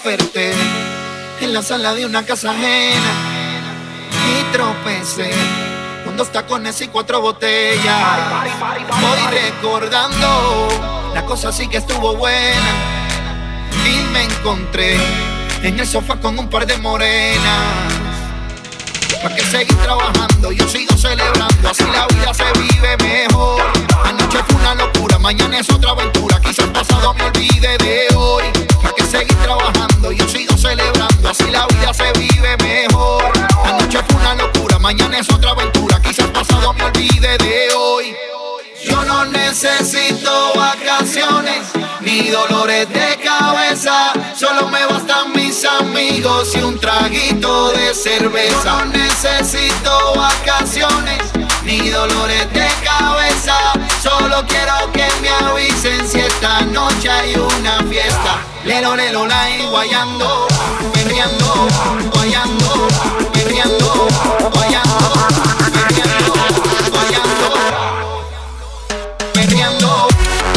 desperté en la sala de una casa ajena y tropecé con 2 tacones y 4 botellas. Voy recordando, la cosa sí que estuvo buena y me encontré en el sofá con un par de morenas. ¿Pa' qué seguir trabajando? Yo sigo celebrando, así la vida se vive mejor. Anoche fue una locura, mañana es otra aventura. Quizás pasado me olvide de hoy. ¿Pa' qué seguir trabajando? Yo sigo celebrando, así la vida se vive mejor. Anoche fue una locura, mañana es otra aventura. Quizás pasado me olvide de hoy. Yo no necesito vacaciones ni dolores de cabeza, solo me bastan mis amigos y un traguito de cerveza. Yo no necesito vacaciones ni dolores de cabeza, solo quiero que me avisen si esta noche hay una fiesta. Lelo, lelo, lai, guayando, perreando, guayando, perreando, guayando, perreando, guayando, perreando.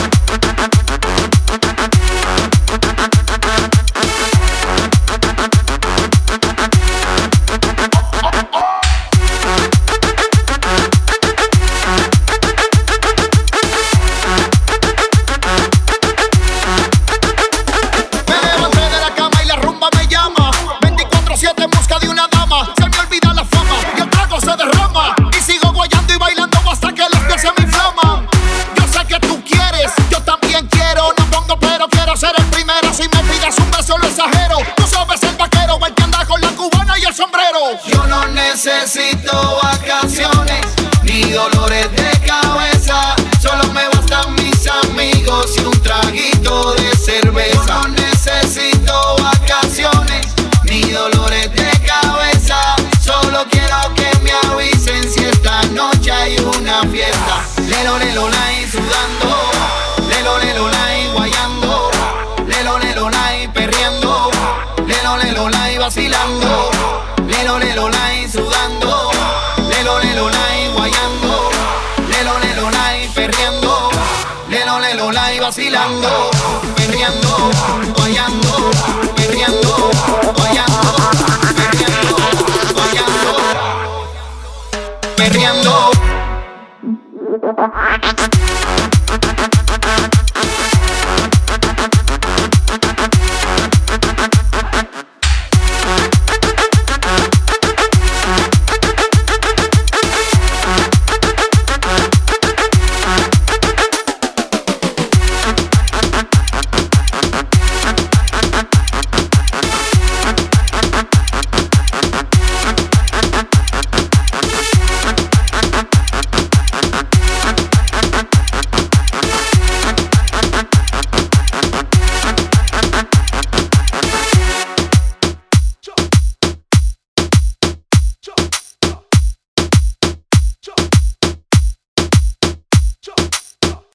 Yo no necesito vacaciones ni dolores de cabeza, solo me bastan mis amigos y un traguito de cerveza. Yo no necesito vacaciones ni dolores de cabeza, solo quiero que me avisen si esta noche hay una fiesta. Lelo, lelo, lai, sudando, lelo, lelo, lai, guayando, lelo, lelo, lai, perreando, lelo, lelo, lai, vacilando. Lelo, lelo, lai, sudando, lelo, lelo, lai, guayando, lelo, lelo, lai, perreando, lelo, lelo, lai, vacilando, perreando, guayando, perreando, guayando, perreando, guayando, perreando.